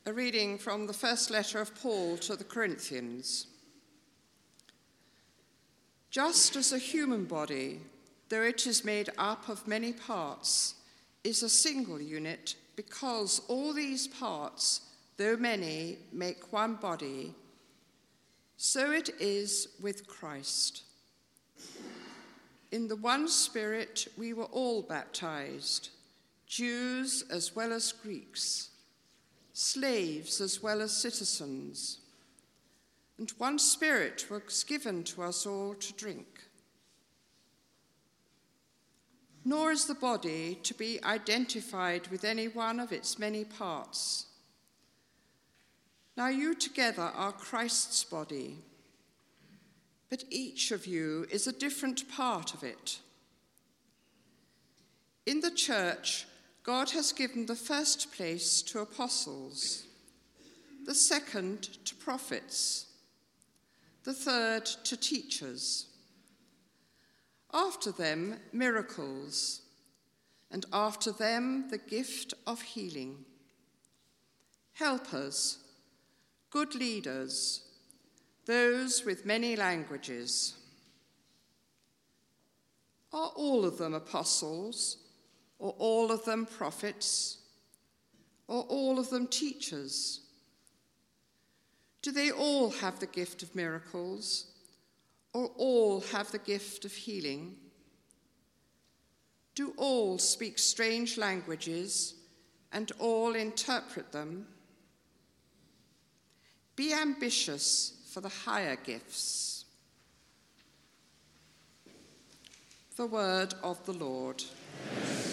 A reading from the first letter of Paul to the Corinthians. Just as a human body, though it is made up of many parts, is a single unit, because all these parts, though many, make one body, so it is with Christ. In the one Spirit we were all baptized, Jews as well as Greeks, slaves as well as citizens, and one Spirit was given to us all to drink. Nor is the body to be identified with any one of its many parts. Now you together are Christ's body, but each of you is a different part of it. In the church, God has given the first place to apostles, the second to prophets, the third to teachers. After them, miracles, and after them, the gift of healing. Helpers, good leaders, those with many languages. Are all of them apostles? Or all of them prophets? Or all of them teachers? Do they all have the gift of miracles? Or all have the gift of healing? Do all speak strange languages and all interpret them? Be ambitious for the higher gifts. The word of the Lord.